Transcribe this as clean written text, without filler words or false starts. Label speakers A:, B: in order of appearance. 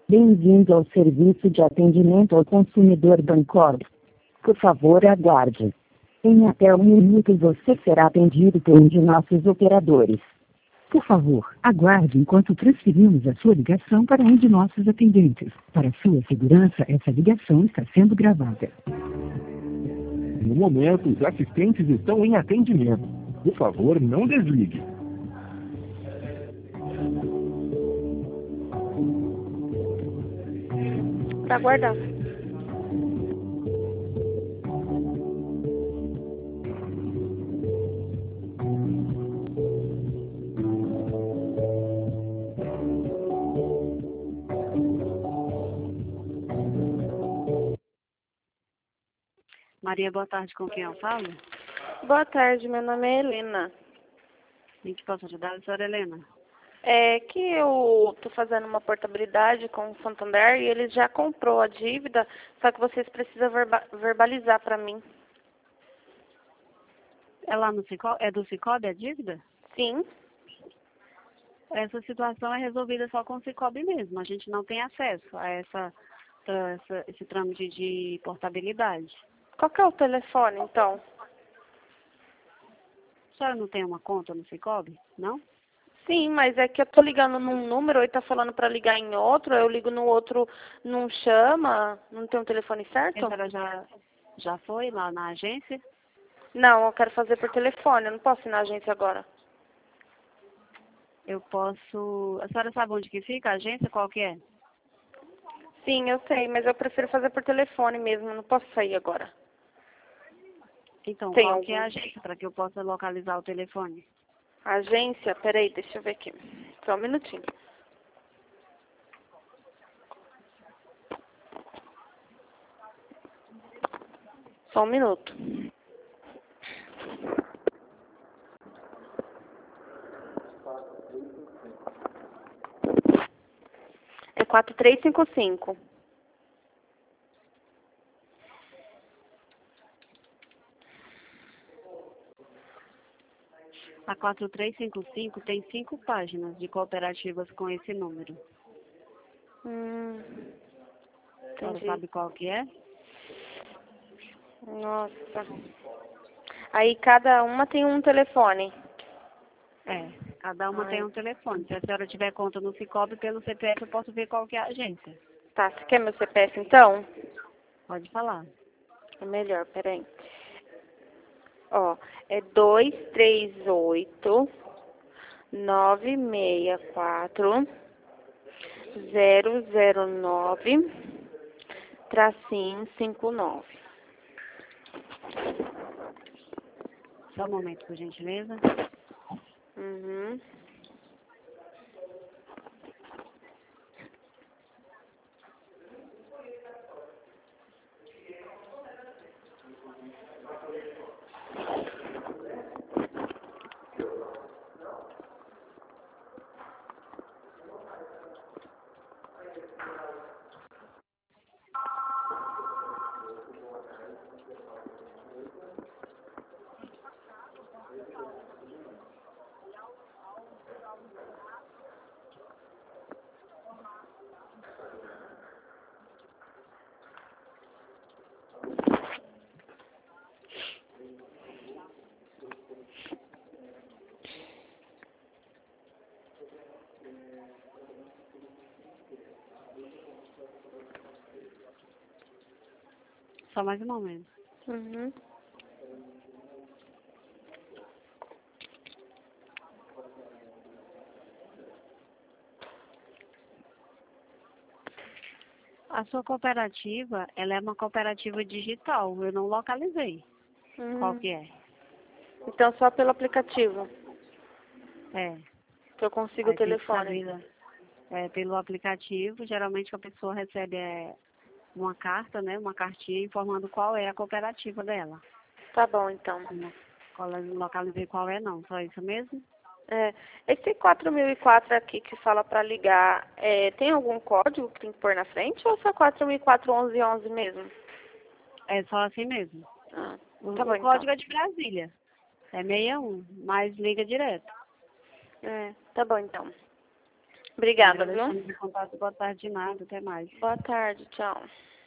A: Bem-vindo ao serviço de atendimento ao consumidor Bancorp. Por favor, aguarde. Em até 1 minuto você será atendido por um de nossos operadores. Por favor, aguarde enquanto transferimos a sua ligação para um de nossos atendentes. Para sua segurança, essa ligação está sendo gravada.
B: No momento, os assistentes estão em atendimento. Por favor, não desligue.
C: Pra guardar.
D: Maria, boa tarde. Com quem eu falo?
C: Boa tarde, meu nome é Helena.
D: Em que posso ajudar, senhora Helena?
C: É que eu tô fazendo uma portabilidade com o Santander e ele já comprou a dívida, só que vocês precisam verbalizar para mim.
D: É lá no Sicoob? É do Sicoob a dívida?
C: Sim.
D: Essa situação é resolvida só com o Sicoob mesmo. A gente não tem acesso a esse trâmite de portabilidade.
C: Qual que é o telefone, então?
D: A senhora não tem uma conta no Sicoob? Não?
C: Sim, mas é que eu tô ligando num número e tá falando para ligar em outro, eu ligo no outro, não chama, não tem um telefone certo?
D: A senhora já foi lá na agência?
C: Não, eu quero fazer por telefone, eu não posso ir na agência agora.
D: Eu posso... A senhora sabe onde que fica a agência? Qual que é?
C: Sim, eu sei, mas eu prefiro fazer por telefone mesmo, eu não posso sair agora.
D: Então,
C: Tem
D: qual que é a
C: algum?
D: agência para que eu possa localizar o telefone?
C: Agência? Peraí, deixa eu ver aqui. Só um minutinho. Só um minuto. É 4355.
D: A 4355 tem 5 páginas de cooperativas com esse número. A senhora
C: Entendi.
D: sabe qual que é?
C: Nossa. Aí cada uma tem um telefone.
D: É, cada uma
C: Ai.
D: tem um telefone. Se a senhora tiver conta no Sicoob, pelo CPF eu posso ver qual que é a agência.
C: Tá, você quer meu CPF então?
D: Pode falar.
C: É melhor, peraí. Ó, é 238 964 009 tracinho 59.
D: Só um momento, por gentileza.
C: Uhum.
D: Só mais um momento.
C: Uhum.
D: A sua cooperativa, ela é uma cooperativa digital. Eu não localizei. Qual que é?
C: Então só pelo aplicativo
D: É.
C: que eu consigo o
D: Aí tem que
C: telefone.
D: saber, pelo aplicativo, geralmente a pessoa recebe uma carta, né? Uma cartinha informando qual é a cooperativa dela.
C: Tá bom, então.
D: Não localizei qual é não, só isso mesmo?
C: É, esse 4004 aqui que fala para ligar, tem algum código que tem que pôr na frente ou é só 4004 1111 mesmo?
D: É só assim mesmo.
C: Ah,
D: O
C: tá bom,
D: código
C: então.
D: é de Brasília. É 61, mas liga direto.
C: Tá bom, então. Obrigada, viu?
D: Estamos em contato. Boa tarde, de nada. Até mais.
C: Boa tarde, tchau.